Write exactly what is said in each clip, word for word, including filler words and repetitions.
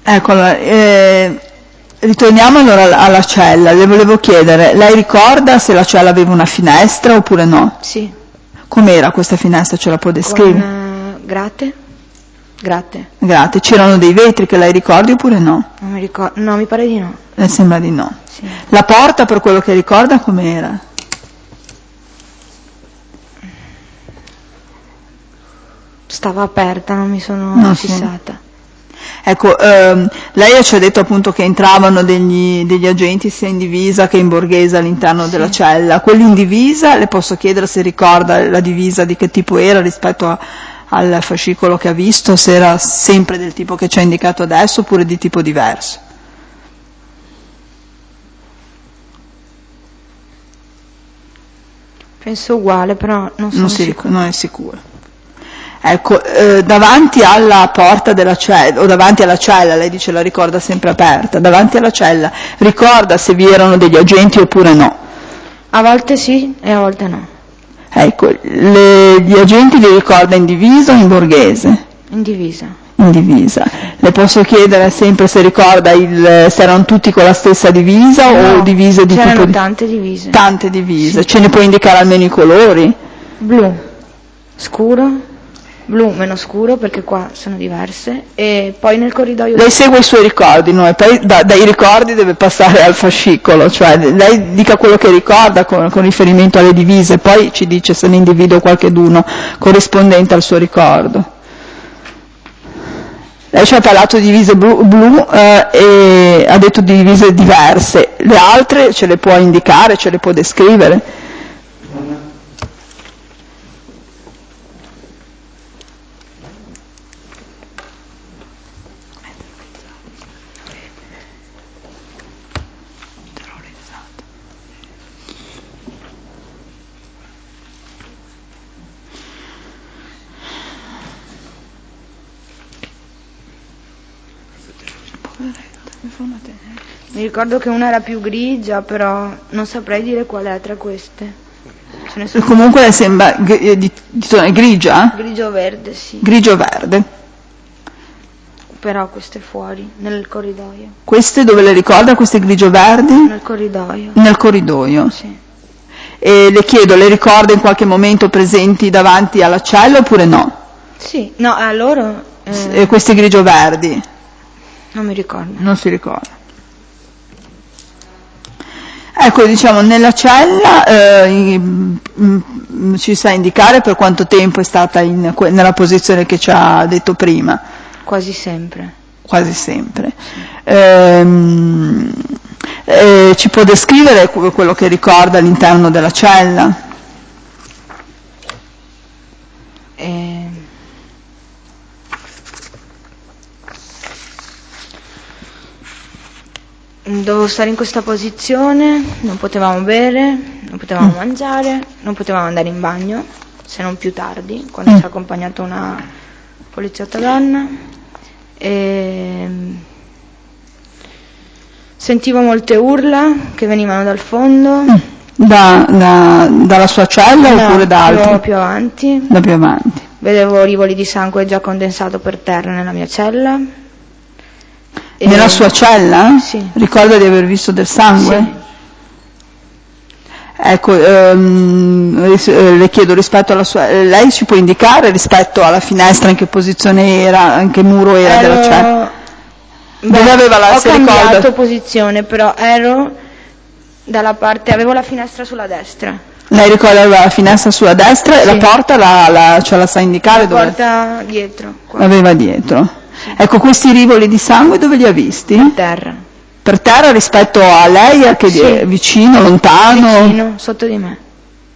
Eccola, eh, ritorniamo allora alla cella. Le volevo chiedere, lei ricorda se la cella aveva una finestra oppure no? Sì. Com'era questa finestra, ce la può descrivere? Con uh, grate. Grate. Grate. C'erano dei vetri che lei ricordi oppure no? Non mi ricordo, no, mi pare di no. Le sembra di no. Sì. La porta, per quello che ricorda, com'era? Stava aperta, non mi sono No, fissata. Sì. Ecco, ehm, lei ci ha detto appunto che entravano degli, degli agenti sia in divisa che in borghese all'interno Sì. della cella. Quelli in divisa, le posso chiedere se ricorda la divisa di che tipo era rispetto a, al fascicolo che ha visto, se era sempre del tipo che ci ha indicato adesso oppure di tipo diverso? Penso uguale, però non sono non si sicura. Non è sicura. Ecco, eh, davanti alla porta della cella, o davanti alla cella, lei dice la ricorda sempre aperta, davanti alla cella, ricorda se vi erano degli agenti oppure no? A volte sì e a volte no. Ecco, le, gli agenti li ricorda in divisa o in borghese? In divisa. In divisa. Le posso chiedere sempre se ricorda il, se erano tutti con la stessa divisa no, o divise di c'erano tipo di... tante divise. Tante divise. Sì. Ce ne può indicare almeno i colori? Blu, scuro, blu meno scuro perché qua sono diverse, e poi nel corridoio... Lei segue i suoi ricordi, no? E poi da, dai ricordi deve passare al fascicolo, cioè lei dica quello che ricorda con, con riferimento alle divise, poi ci dice se ne individua qualcheduno corrispondente al suo ricordo. Lei ci ha parlato di divise blu, blu eh, e ha detto di divise diverse, le altre ce le può indicare, ce le può descrivere? Mi ricordo che una era più grigia, però non saprei dire qual è tra queste. Ce ne sono... Comunque le sembra di, di, di tono grigia? Grigio-verde, sì. Grigio-verde. Però queste fuori, nel corridoio. Queste dove le ricorda, queste grigio-verdi? Nel corridoio. Nel corridoio. Sì. E le chiedo, le ricorda in qualche momento presenti davanti alla cella oppure no? Sì, no, a loro... Eh... E questi grigio-verdi? Non mi ricordo. Non si ricorda. Ecco, diciamo, nella cella eh, ci sa indicare per quanto tempo è stata in, nella posizione che ci ha detto prima? Quasi sempre. Quasi sempre. Sì. Ehm, eh, ci può descrivere quello che ricorda all'interno della cella? Eh... Dovevo stare in questa posizione, non potevamo bere, non potevamo mm. mangiare, non potevamo andare in bagno, se non più tardi, quando mm. ci ha accompagnato una poliziotta donna. E... sentivo molte urla che venivano dal fondo. Mm. Da, da, dalla sua cella no, oppure da altri? No, più avanti. Da più avanti. Vedevo rivoli di sangue già condensato per terra nella mia cella. Nella e... sua cella? Sì. Ricorda di aver visto del sangue? Sì. Ecco, ehm, le chiedo rispetto alla sua... Lei ci può indicare rispetto alla finestra in che posizione era, in che muro era ero... della cella? Beh, dove aveva la... Ho cambiato ricorda... posizione, però ero dalla parte... avevo la finestra sulla destra. Lei ricorda aveva la finestra sulla destra e sì. La porta la, la, ce la sa indicare? La dove? porta dietro. Qua. L'aveva dietro. Sì. Ecco, questi rivoli di sangue dove li ha visti? Per terra. Per terra rispetto a lei, a che sì. È vicino, lontano? Vicino, sotto di me.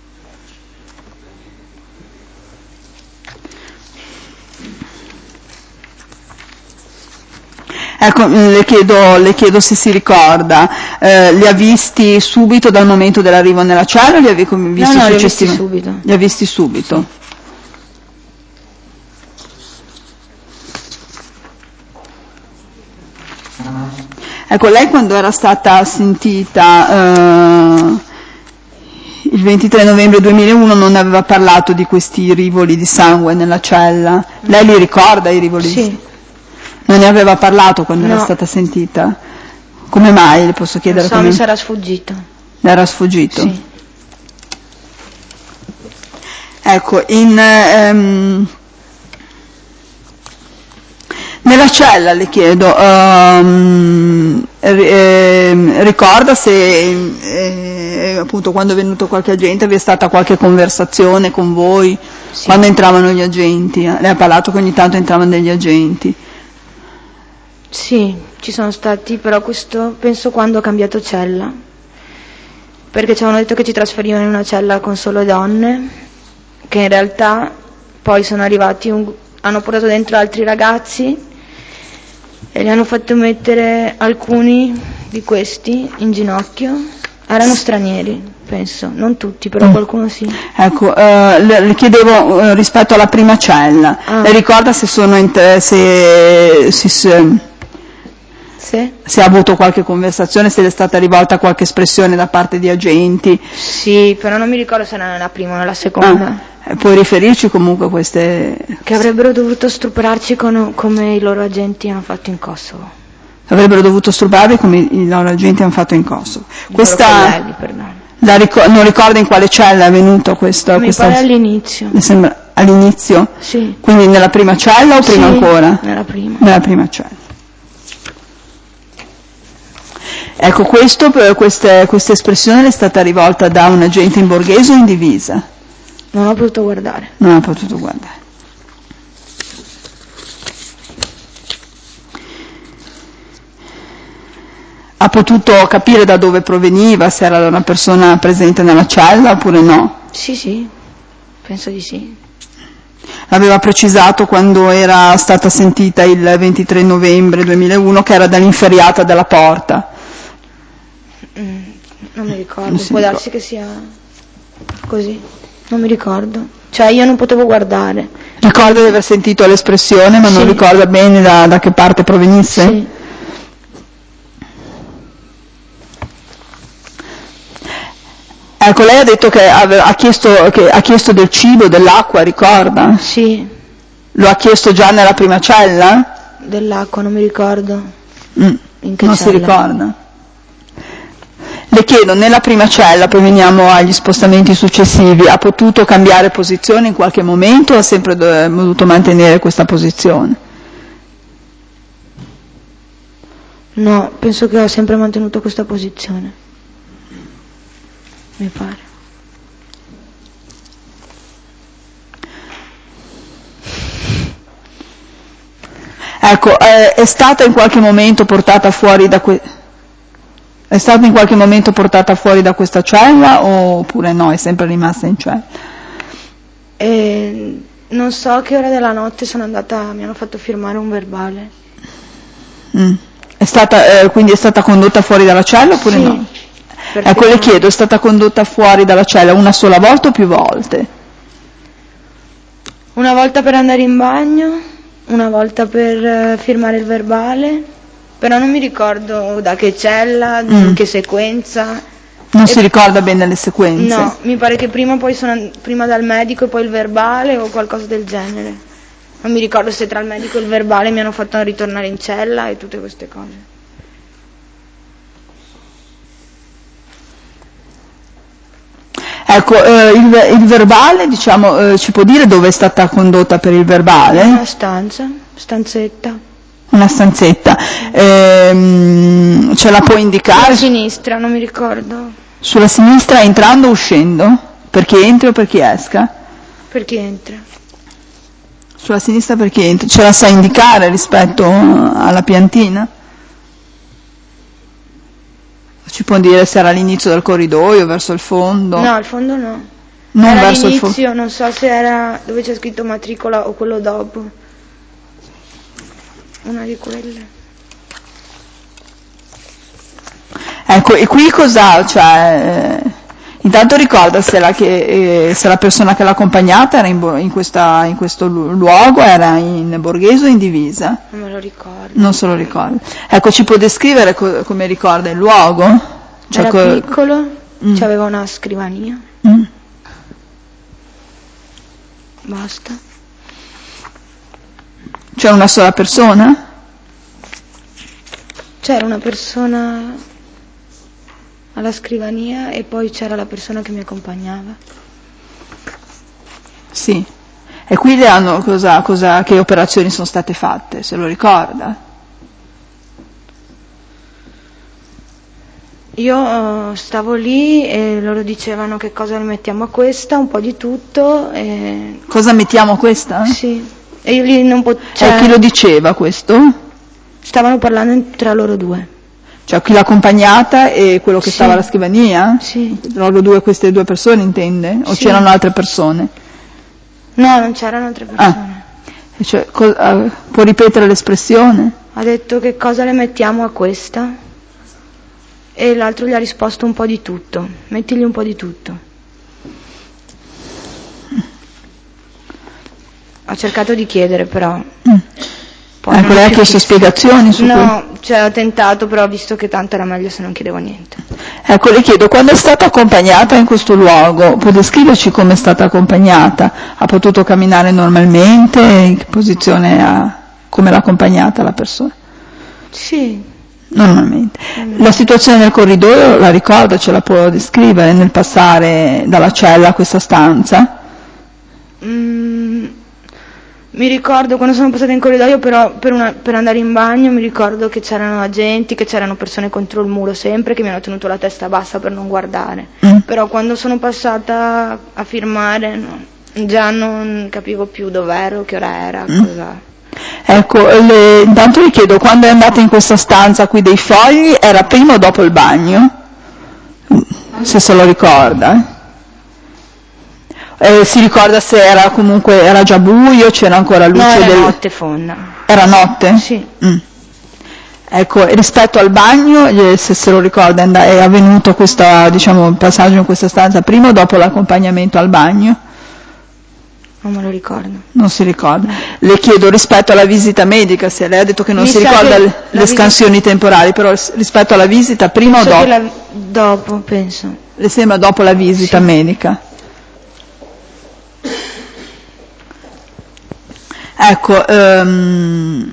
Ecco, le chiedo, le chiedo se si ricorda, eh, li ha visti subito dal momento dell'arrivo nella cella o li ha visti no, no, successivamente? Li ho visti subito. Li ha visti subito. Sì. Ecco, lei quando era stata sentita eh, il ventitré novembre duemilauno non aveva parlato di questi rivoli di sangue nella cella. Lei li ricorda i rivoli? Sì. Non ne aveva parlato quando No. era stata sentita? Come mai? Le posso chiedere? Non so, come... mi sarà sfuggito. Le era sfuggito? Sì. Ecco, in, ehm, nella cella le chiedo, ehm, eh, ricorda se eh, appunto quando è venuto qualche agente vi è stata qualche conversazione con voi, Sì. quando entravano gli agenti? Lei ha parlato che ogni tanto entravano degli agenti? Sì, ci sono stati, però questo penso quando ho cambiato cella, perché ci avevano detto che ci trasferivano in una cella con solo donne, che in realtà poi sono arrivati, un, hanno portato dentro altri ragazzi e li hanno fatto mettere alcuni di questi in ginocchio, erano stranieri, penso, non tutti, però Mm. qualcuno sì. Ecco, eh, le, le chiedevo eh, rispetto alla prima cella, Ah. le ricorda se sono in te- se, se, se, Sì? se ha avuto qualche conversazione, se le è stata rivolta qualche espressione da parte di agenti? Sì, però non mi ricordo se era nella prima o nella seconda. Ah, puoi riferirci comunque a queste... Che avrebbero dovuto stuprarci con, come i loro agenti hanno fatto in Kosovo. Avrebbero dovuto stuprarvi come i loro agenti hanno fatto in Kosovo. I Questa, loro colleghi, perdono. la ricor- non ricorda in quale cella è avvenuto questo? Mi questa, pare all'inizio. mi sembra all'inizio? Sì. Quindi nella prima cella o prima Sì, ancora? nella prima. Nella prima cella. Ecco, questo, queste, questa espressione è stata rivolta da un agente in borghese o in divisa? Non ho potuto guardare. Non ha potuto guardare. Ha potuto capire da dove proveniva, se era una persona presente nella cella oppure no? Sì, sì, penso di sì. Aveva precisato quando era stata sentita il ventitré novembre duemilauno che era dall'inferriata della porta. Mm, non mi ricordo, Non si può ricorda. darsi che sia così, non mi ricordo. Cioè io non potevo guardare. Ricorda di aver sentito l'espressione ma non Sì. ricorda bene da, da che parte provenisse? Sì. Ecco, lei ha detto che ave- ha, chiesto, che ha chiesto del cibo, dell'acqua, ricorda? Sì, Lo ha chiesto già nella prima cella? dell'acqua, non mi ricordo. Mm, In che non si cella? ricorda. Le chiedo, nella prima cella, poi veniamo agli spostamenti successivi, ha potuto cambiare posizione in qualche momento o ha sempre do- dovuto mantenere questa posizione? No, penso che ho sempre mantenuto questa posizione. Mi pare. Ecco, eh, è stata in qualche momento portata fuori da que- è stata in qualche momento portata fuori da questa cella oppure no, è sempre rimasta in cella? E non so a che ora della notte sono andata, mi hanno fatto firmare un verbale. Mm. È stata, eh, quindi è stata condotta fuori dalla cella oppure Sì, no? perché Ecco, le no- chiedo, è stata condotta fuori dalla cella una sola volta o più volte? Una volta per andare in bagno, una volta per eh, firmare il verbale, però non mi ricordo da che cella, Mm. in che sequenza. Non E- si ricorda bene le sequenze? No, mi pare che prima poi sono and- prima dal medico e poi il verbale o qualcosa del genere. Non mi ricordo se tra il medico e il verbale mi hanno fatto ritornare in cella e tutte queste cose. Ecco, eh, il, il verbale, diciamo, eh, ci può dire dove è stata condotta per il verbale? Una stanza, stanzetta. Una stanzetta. Ehm, ce la può Alla indicare? sinistra, non mi ricordo. Sulla sinistra entrando o uscendo? Per chi entri o per chi esca? Per chi entra. Sulla sinistra per chi entri. Ce la sa indicare rispetto alla piantina? Ci può dire se era all'inizio del corridoio, verso il fondo? No, al fondo no. Non Era verso il fondo. all'inizio, non so se era dove c'è scritto matricola o quello dopo. Una di quelle. Ecco, e qui cosa, cioè, eh, intanto ricorda se la, che, eh, se la persona che l'ha accompagnata era in, bo- in, questa, in questo lu- luogo, era in borghese o in divisa? Non me lo ricordo. Non se lo ricorda. Ecco, ci può descrivere co- come ricorda il luogo? Cioè, Era co- piccolo, Mm. c'aveva una scrivania, Mm. basta. C'è una sola persona? C'era una persona alla scrivania e poi c'era la persona che mi accompagnava. Sì. E qui le hanno cosa, cosa, che operazioni sono state fatte, se lo ricorda? Io uh, stavo lì e loro dicevano che cosa le mettiamo a questa, un po' di tutto. E... Cosa mettiamo a questa? Sì. E io lì non potevo... Cioè, e chi lo diceva questo? Stavano parlando tra loro due. Cioè chi l'ha accompagnata e quello che sì. stava alla scrivania? Sì. Loro due, queste due persone intende? O sì. c'erano altre persone? No, non c'erano altre persone. Ah. Cioè, co- uh, può ripetere l'espressione? Ha detto che cosa le mettiamo a questa e l'altro gli ha risposto un po' di tutto, mettigli un po' di tutto. Ho cercato di chiedere però. Mm. Ecco, lei ha chiesto spiegazioni su questo? No, cioè ho tentato, però ho visto che tanto era meglio se non chiedevo niente. Ecco, le chiedo, quando è stata accompagnata in questo luogo, può descriverci come è stata accompagnata? Ha potuto camminare normalmente? In che posizione ha, come l'ha accompagnata la persona? Sì. Normalmente. Mm. La situazione nel corridoio la ricorda, ce la può descrivere nel passare dalla cella a questa stanza? Mm. Mi ricordo quando sono passata in corridoio, però per, una, per andare in bagno mi ricordo che c'erano agenti, che c'erano persone contro il muro sempre, che mi hanno tenuto la testa bassa per non guardare. Mm. Però quando sono passata a firmare no, già non capivo più dov'ero, che ora era, mm. cosa... Ecco, le, intanto vi chiedo, quando è andata in questa stanza qui dei fogli, era prima o dopo il bagno? Se se lo ricorda. Eh, si ricorda se era comunque era già buio, c'era ancora luce? No, era del... notte fonda. Era notte? Sì. Mm. Ecco, rispetto al bagno, se se lo ricorda, è avvenuto questo, diciamo, passaggio in questa stanza prima o dopo l'accompagnamento al bagno? Non me lo ricordo. Non si ricorda. Le chiedo rispetto alla visita medica, se lei ha detto che non Mi si ricorda le, le scansioni visita... temporali, però rispetto alla visita prima penso o dopo? Che la... Dopo, penso. Le sembra dopo la visita sì. medica? Ecco, um,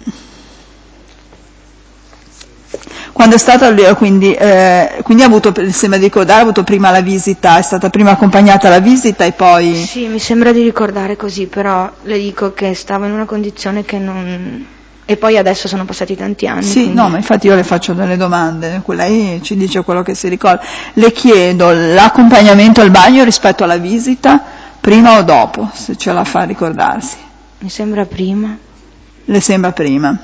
quando è stata quindi, eh, quindi ha avuto, sembra di ricordare, ha avuto prima la visita, è stata prima accompagnata alla visita e poi... Sì, mi sembra di ricordare così, però le dico che stavo in una condizione che non... E poi adesso sono passati tanti anni. Sì, quindi... no, ma infatti io le faccio delle domande, lei ci dice quello che si ricorda. Le chiedo l'accompagnamento al bagno rispetto alla visita, prima o dopo, se ce la fa ricordarsi. Mi sembra prima. Le sembra prima.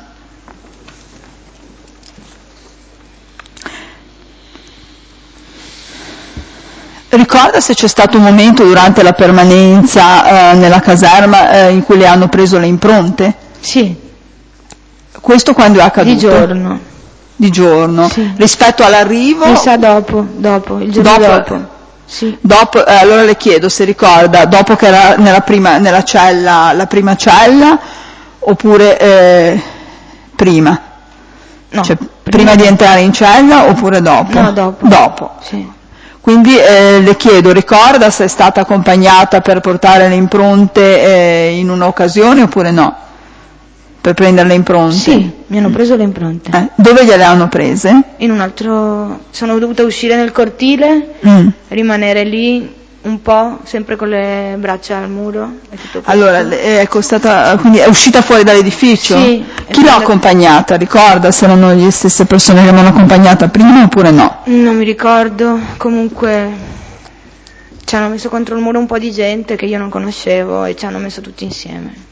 Ricorda se c'è stato un momento durante la permanenza eh, nella caserma eh, in cui le hanno preso le impronte? Sì. Questo quando è accaduto? Di giorno. Di giorno. Sì. Rispetto all'arrivo? Mi sa dopo, dopo, il giorno dopo. dopo. Sì. Dopo, eh, allora le chiedo se ricorda, dopo che era nella prima, nella cella, la prima cella, oppure eh, prima? No. Cioè, prima, prima di entrare in cella oppure dopo? No, dopo. Dopo. Sì. Quindi eh, le chiedo, ricorda se è stata accompagnata per portare le impronte eh, in un'occasione oppure no? Per prendere le impronte? Sì, mi hanno preso le impronte. Eh, dove gliele hanno prese? In un altro... Sono dovuta uscire nel cortile, mm. rimanere lì un po', sempre con le braccia al muro. E tutto allora, è, stata, quindi è uscita fuori dall'edificio? Sì. Chi l'ha accompagnata? Ricorda se erano le stesse persone che l'hanno accompagnata prima oppure no? Non mi ricordo, comunque ci hanno messo contro il muro un po' di gente che io non conoscevo e ci hanno messo tutti insieme.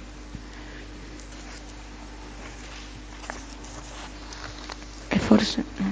E forse... no.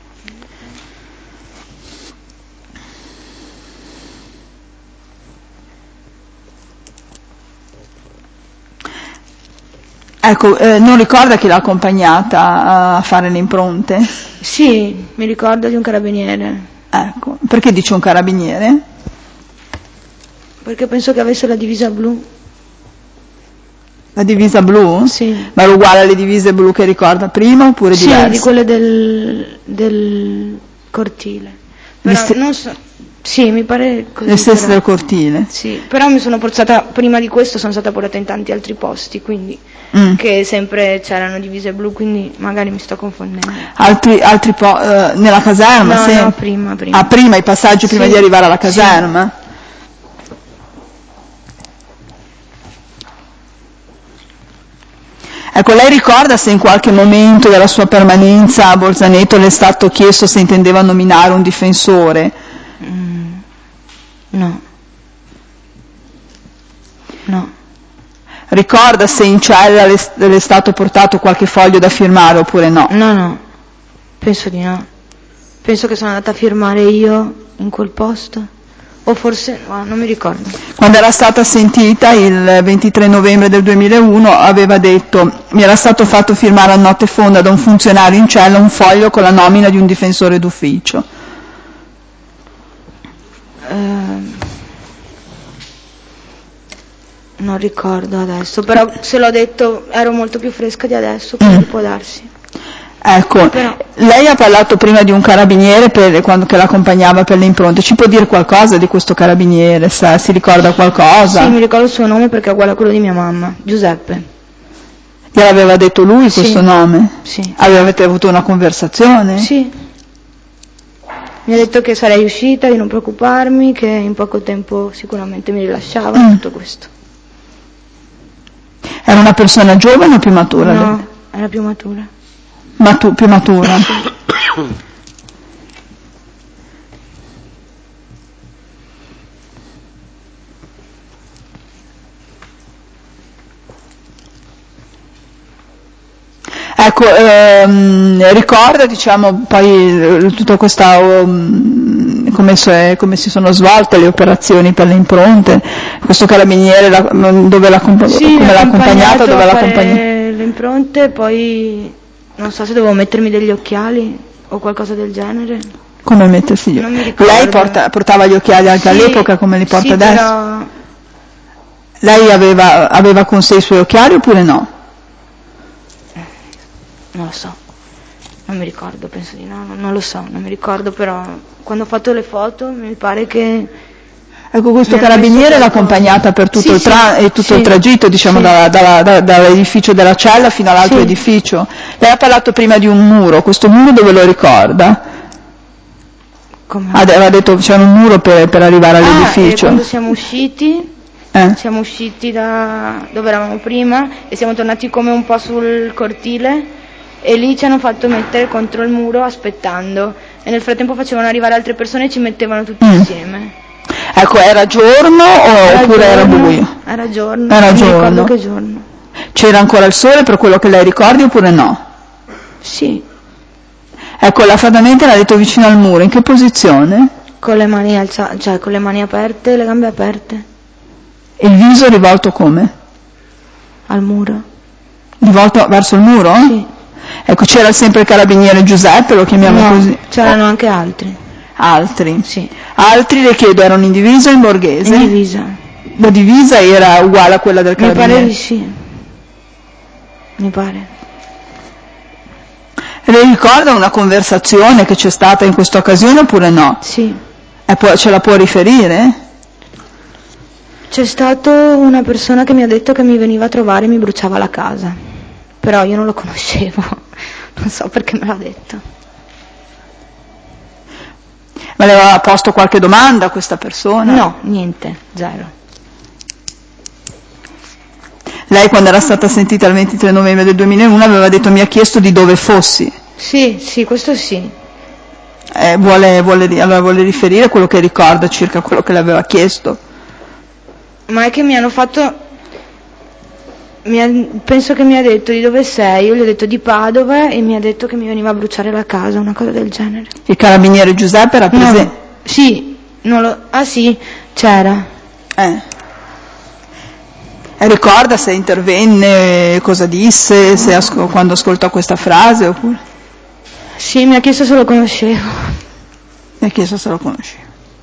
Ecco, eh, non ricorda chi l'ha accompagnata a fare le impronte? Sì, mi ricordo di un carabiniere. Ecco, perché dice un carabiniere? Perché penso che avesse la divisa blu. La divisa blu? Sì. Ma era uguale alle divise blu che ricorda prima oppure sì, diverse? Sì, di quelle del, del cortile. Però st- non so, sì, mi pare così. le stesse però. del cortile. Sì, però mi sono portata, prima di questo sono stata portata in tanti altri posti, quindi Mm. che sempre c'erano divise blu, quindi magari mi sto confondendo. Altri, altri po- eh, nella caserma? No, sì. no, prima, prima. Ah, prima, i passaggi prima Sì, di arrivare alla sì. caserma? Ecco, lei ricorda se in qualche momento della sua permanenza a Bolzaneto le è stato chiesto se intendeva nominare un difensore? Mm, no. No. Ricorda se in cella le, le è stato portato qualche foglio da firmare oppure no? No, no, penso di no. Penso che sono andata a firmare io in quel posto. O forse, no, non mi ricordo. Quando era stata sentita il ventitré novembre del duemilauno aveva detto: mi era stato fatto firmare a notte fonda da un funzionario in cella un foglio con la nomina di un difensore d'ufficio. Ehm, non ricordo adesso, però se l'ho detto ero molto più fresca di adesso, quindi Mm. può darsi. Ecco, Però- lei ha parlato prima di un carabiniere per, quando, che l'accompagnava per le impronte. Ci può dire qualcosa di questo carabiniere? Sa, si ricorda qualcosa? Sì, mi ricordo il suo nome perché è uguale a quello di mia mamma, Giuseppe. Gliel'aveva detto lui questo Sì. nome? Sì. Avevate avuto una conversazione? Sì. Mi ha detto che sarei uscita, di non preoccuparmi, che in poco tempo sicuramente mi rilasciava, Mm. tutto questo. Era una persona giovane o più matura? No, lei? era più matura. Matu- più matura? Ecco, ehm, ricorda diciamo poi eh, tutta questa um, come, se- come si sono svolte le operazioni per le impronte, questo carabiniere la- dove l'ha, accomp- Sì, come mi ha l'ha accompagnato, accompagnato dove a l'ha fare accompagnato? le impronte, poi non so se dovevo mettermi degli occhiali o qualcosa del genere. Come mettersi gli Non mi occhiali? ricordo. Lei porta- portava gli occhiali anche Sì, all'epoca come li porta sì, adesso? Però... Lei aveva, aveva con sé i suoi occhiali oppure no? non lo so, non mi ricordo, penso di no, non, non lo so, non mi ricordo, però quando ho fatto le foto mi pare che... Ecco, questo mi hanno carabiniere messo l'ha qualcosa. accompagnata per tutto, Sì, il, tra- sì, e tutto sì, il tragitto, diciamo, sì. dalla- dalla- da- dall'edificio della cella fino all'altro Sì. edificio. Lei ha parlato prima di un muro, questo muro dove lo ricorda? Come? Aveva detto c'era un muro per, per arrivare Ah, e all'edificio. quando siamo usciti, Eh? siamo usciti da dove eravamo prima e siamo tornati come un po' sul cortile e lì ci hanno fatto mettere contro il muro aspettando e nel frattempo facevano arrivare altre persone e ci mettevano tutti Mm. insieme. Ecco, era giorno o, Era oppure era giorno, buio? Era giorno, Era non mi giorno. ricordo che giorno. C'era ancora il sole per quello che lei ricordi oppure no? Sì, Ecco, la fradamente l'ha detto vicino al muro, in che posizione? con le mani alzate, cioè con le mani aperte e le gambe aperte Il viso rivolto come? al muro. Rivolto verso il muro? Sì. Ecco, c'era sempre il carabiniere Giuseppe, lo chiamiamo No, così. c'erano anche altri. Altri? Sì. Altri, le chiedo, erano in divisa o in borghese? In divisa. La divisa era uguale a quella del Mi carabiniere? pare di sì. Mi pare. Le ricorda una conversazione che c'è stata in questa occasione oppure no? Sì. E può, ce la può riferire? C'è stato una persona che mi ha detto che mi veniva a trovare e mi bruciava la casa. Però io non lo conoscevo. Non so perché me l'ha detto. Ma le aveva posto qualche domanda a questa persona? No, niente, zero. Lei quando era stata sentita il ventitré novembre del duemilauno aveva detto mi ha chiesto di dove fossi. Sì, sì, questo sì. Eh, vuole, vuole, allora vuole riferire quello che ricorda circa quello che le aveva chiesto? Ma è che mi hanno fatto... Mi ha... Penso che mi ha detto di dove sei, io gli ho detto di Padova e mi ha detto che mi veniva a bruciare la casa, una cosa del genere. Il carabiniere Giuseppe era presente? No, sì, non lo... Ah sì, c'era. Eh. E ricorda se intervenne, cosa disse, se asco- quando ascoltò questa frase oppure? Sì, mi ha chiesto se lo conoscevo. Mi ha chiesto se lo conosceva.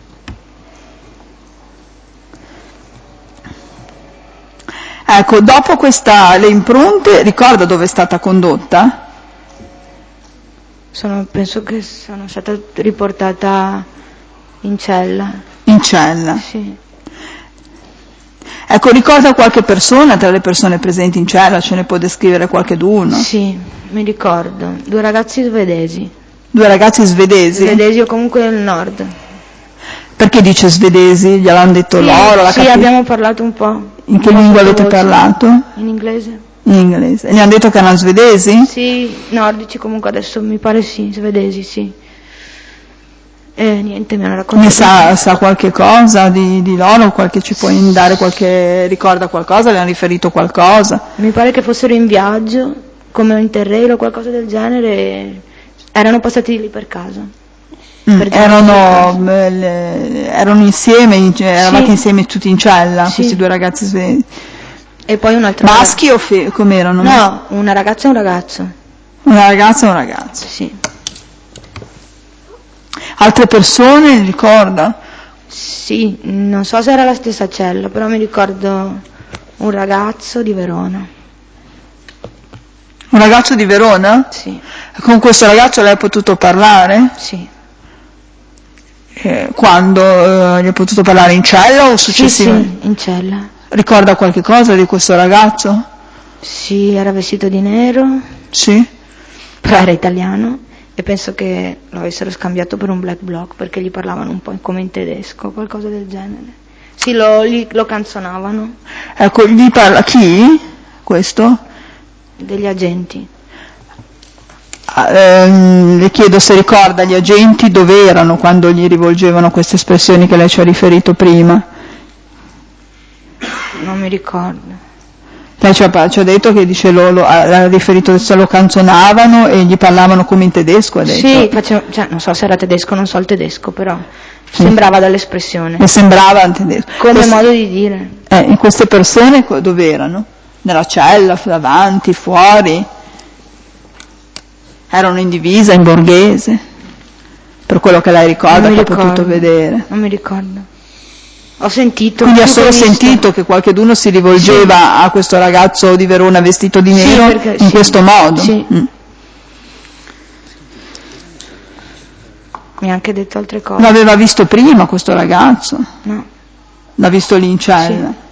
Ecco, dopo questa, le impronte, ricorda dove è stata condotta? sono, penso che sono stata riportata in cella. In cella? Sì. Ecco, ricorda qualche persona tra le persone presenti in cella, ce ne può descrivere qualcheduno? Sì, mi ricordo, due ragazzi svedesi. Due ragazzi svedesi? Svedesi o comunque del nord. Perché dice svedesi? Gliel'hanno detto sì, loro? La sì, capi- abbiamo parlato un po'. In che un po' lingua avete sottovoce. parlato? In inglese. In inglese. E gli hanno detto che erano svedesi? Sì, nordici comunque adesso mi pare sì, svedesi sì. E niente, mi hanno raccontato. Ne sa, sa qualche cosa di, di loro? Qualche, ci puoi dare qualche, ricorda qualcosa? Le hanno riferito qualcosa? Mi pare che fossero in viaggio, come Interrail o qualcosa del genere, e erano passati lì per caso. Mm, per erano, le, erano insieme, in, eravate sì. insieme tutti in cella, Sì. questi due ragazzi svedesi? E poi un altro Maschi o fe- come erano? No, una ragazza e un ragazzo. Una ragazza e un ragazzo. Sì. Altre persone, ricorda? Sì, non so se era la stessa cella, però mi ricordo un ragazzo di Verona. Un ragazzo di Verona? Sì. Con questo ragazzo lei ha potuto parlare? Sì. Eh, quando eh, gli ha potuto parlare, in cella o successivamente? Sì, sì, in cella. Ricorda qualche cosa di questo ragazzo? Sì, era vestito di nero. Sì. Però era italiano e penso che lo avessero scambiato per un black bloc perché gli parlavano un po' come in tedesco, qualcosa del genere. Sì, lo, li, lo canzonavano. Ecco, gli parla chi? Questo? Degli agenti. Eh, le chiedo se ricorda gli agenti dove erano quando gli rivolgevano queste espressioni che lei ci ha riferito prima. Non mi ricordo. Lei ci ha, ci ha detto che dice lo, lo, ha riferito se lo canzonavano e gli parlavano come in tedesco, ha detto. Sì, facevo, cioè, non so se era tedesco, non so il tedesco, però sì. Sembrava dall'espressione. Mi sembrava tedesco. Come Queste, modo di dire. Eh, queste persone dove erano? Nella cella, davanti, fuori? Erano in divisa, in borghese? Per quello che lei ricorda, che ricordo, ha potuto vedere. Non mi ricordo. Ho sentito. Quindi ha solo sentito che qualcheduno si rivolgeva sì. a questo ragazzo di Verona vestito di nero sì, perché, in sì. questo modo. Sì. Mm. Mi ha anche detto altre cose. L'aveva visto prima questo ragazzo? No. L'ha visto lì in cella? Sì.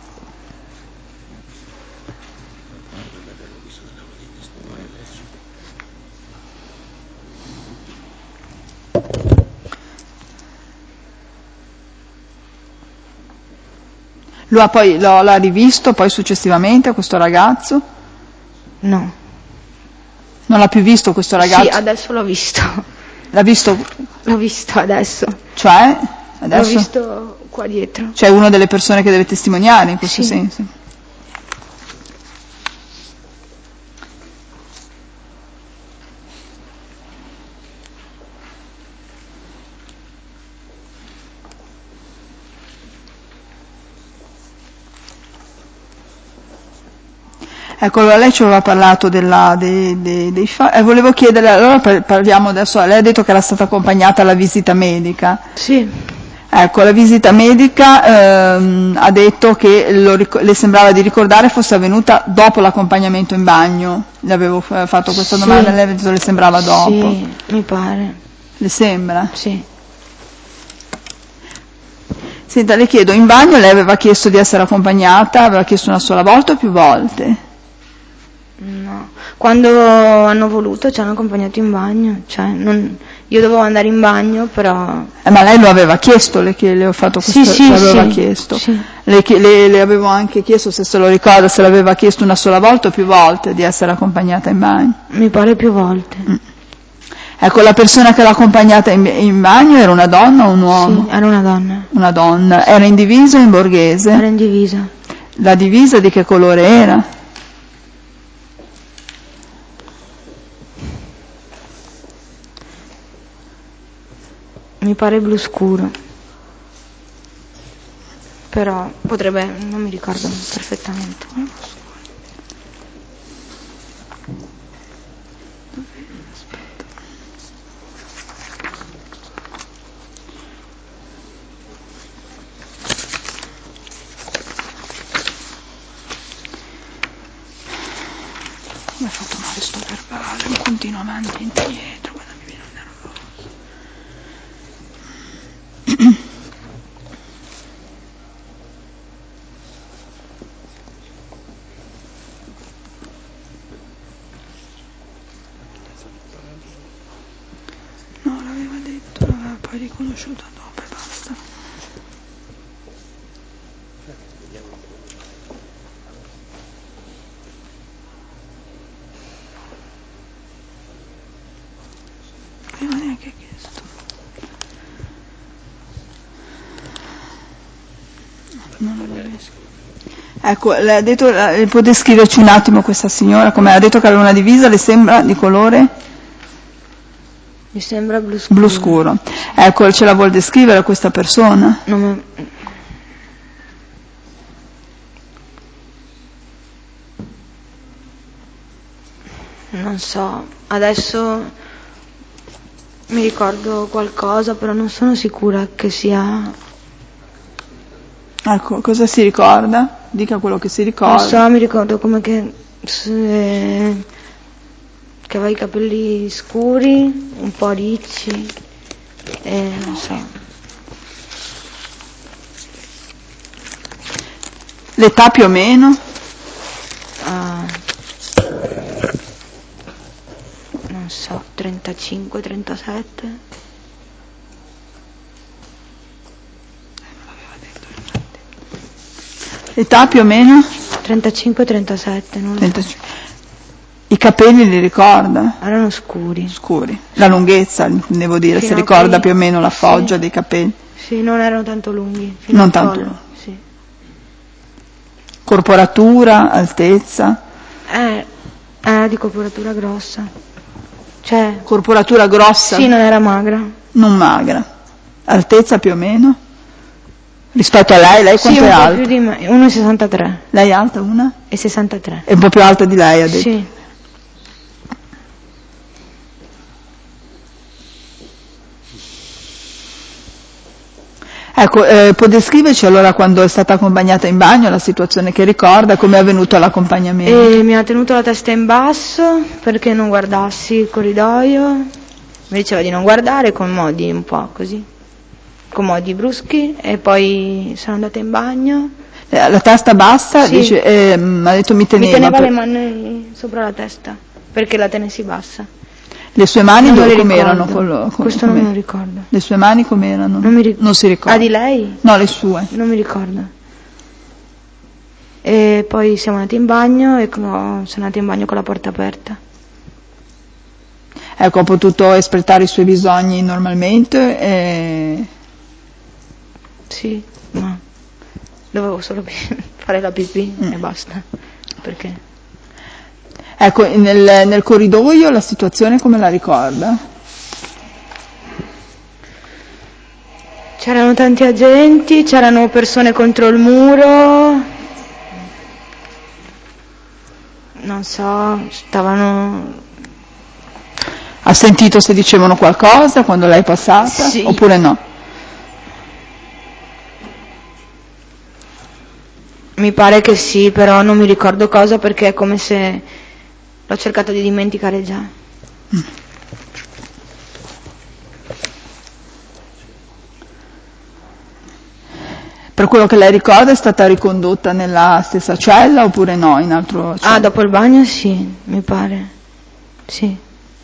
Lo ha poi, lo, l'ha rivisto poi successivamente questo ragazzo? No. Non l'ha più visto questo ragazzo? Sì, adesso l'ho visto. L'ha visto? L'ho visto adesso. Cioè? Adesso? L'ho visto qua dietro. Cioè una delle persone che deve testimoniare in questo sì. senso? Ecco, allora lei ci aveva parlato della, dei, dei, dei fatti, eh, volevo chiederle, allora parliamo adesso, lei ha detto che era stata accompagnata alla visita medica. Sì. Ecco, la visita medica ehm, ha detto che lo, le sembrava di ricordare fosse avvenuta dopo l'accompagnamento in bagno. Le avevo fatto questa sì. domanda e lei ha detto che le sembrava dopo. Sì, mi pare. Le sembra? Sì. Senta, le chiedo, in bagno lei aveva chiesto di essere accompagnata, aveva chiesto una sola volta o più volte? No, quando hanno voluto ci hanno accompagnato in bagno, cioè non, io dovevo andare in bagno però... Eh, ma lei lo aveva chiesto, le, che le ho fatto questo, sì, sì, l'aveva sì, chiesto. Sì. Le, le, le avevo anche chiesto, se se lo ricorda, se l'aveva chiesto una sola volta o più volte di essere accompagnata in bagno. Mi pare più volte. Mm. Ecco, la persona che l'ha accompagnata in, in bagno era una donna o un uomo? Sì, era una donna. Una donna. Era in divisa o in borghese? Era in divisa. La divisa di che colore era? Mi pare blu scuro, però potrebbe, non mi ricordo perfettamente. Mi ha fatto male sto verbale, non continua avanti e indietro. No, l'aveva detto, l'aveva poi riconosciuta dopo e basta. Non aveva neanche chiesto. Non l'aveva visto. Ecco, le ha detto, le può descriverci un attimo questa signora, come ha detto che aveva una divisa, le sembra di colore? Mi sembra blu scuro. Blu scuro. Ecco, ce la vuol descrivere questa persona? Non mi... Non so, adesso mi ricordo qualcosa, però non sono sicura che sia... Ecco, cosa si ricorda? Dica quello che si ricorda. Non so, mi ricordo come che... Se, che aveva i capelli scuri, un po' ricci, e non so. L'età più o meno? Ah, non so, trentacinque trentasette. L'età più o meno? trentacinque trentasette, non lo trentacinque. I capelli li ricorda? so. Erano scuri. Scuri. La lunghezza, devo dire, Fino si a ricorda qui, più o meno la foggia sì. dei capelli. Sì, non erano tanto lunghi. Fino Non al tanto collo, lunghi. sì. Corporatura, altezza? Eh, era di corporatura grossa. Cioè... Corporatura grossa? Sì, non era magra. Non magra. Altezza più o meno? Rispetto a lei, lei quanto sì, è un po' alta? più di me, uno virgola sessantatré. Lei è alta una? E sessantatré. È un po' più alta di lei, ha detto. Sì. Ecco, eh, può descriverci allora quando è stata accompagnata in bagno, la situazione che ricorda, come è avvenuto l'accompagnamento? E mi ha tenuto la testa in basso perché non guardassi il corridoio, mi diceva di non guardare con modi un po' così, con modi bruschi, e poi sono andata in bagno. Eh, la testa bassa, Sì. dice, eh, ha detto mi teneva. Mi teneva per... le mani sopra la testa perché la tenessi bassa. Le sue mani non dove, me come erano? ricordo. Col, com, Questo non me lo ricordo. Le sue mani come erano? Non, mi ric- non si ricorda. Ah, di lei? No, le sue. Non mi ricordo. E poi siamo andati in bagno e sono andati in bagno con la porta aperta. Ecco, ha potuto espletare i suoi bisogni normalmente? E... Sì, ma dovevo solo fare la pipì mm. e basta. Perché? Ecco, nel, nel corridoio la situazione come la ricorda? C'erano tanti agenti, c'erano persone contro il muro, non so, stavano... Ha sentito se dicevano qualcosa quando l'hai passata? Sì. Oppure no? Mi pare che sì, però non mi ricordo cosa perché è come se l'ho cercato di dimenticare già. Mm. Per quello che lei ricorda è stata ricondotta nella stessa cella oppure no? In altro cella? Ah, dopo il bagno sì, mi pare. Sì.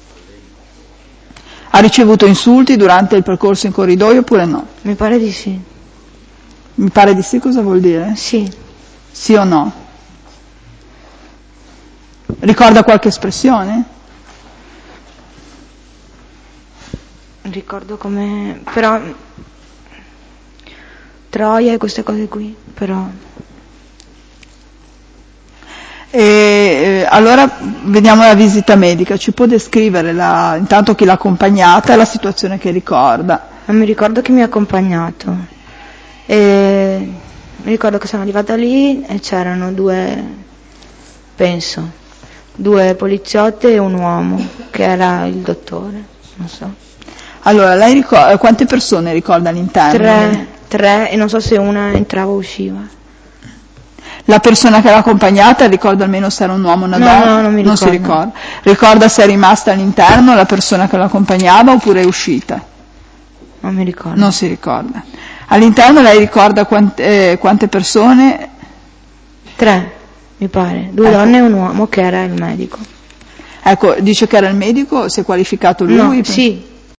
Ha ricevuto insulti durante il percorso in corridoio oppure no? Mi pare di sì. Mi pare di sì, cosa vuol dire? Sì. Sì o no? Ricorda qualche espressione? Ricordo come... però... Troia e queste cose qui, però... E, eh, allora vediamo la visita medica, ci può descrivere la, intanto chi l'ha accompagnata e la situazione che ricorda? Non mi ricordo chi mi ha accompagnato. E mi ricordo che sono arrivata lì e c'erano due, penso, due poliziotte e un uomo, che era il dottore, non so. Allora, lei ricorda, quante persone ricorda all'interno? Tre, tre, e non so se una entrava o usciva. La persona che l'ha accompagnata ricorda almeno se era un uomo o una no, donna? No, non mi ricordo. Non si ricorda. Ricorda se è rimasta all'interno la persona che l'accompagnava oppure è uscita? Non mi ricordo. Non si ricorda. All'interno lei ricorda quante, eh, quante persone? Tre, mi pare. Due ecco. donne e un uomo che era il medico. Ecco, dice che era il medico, si è qualificato lui? No, sì,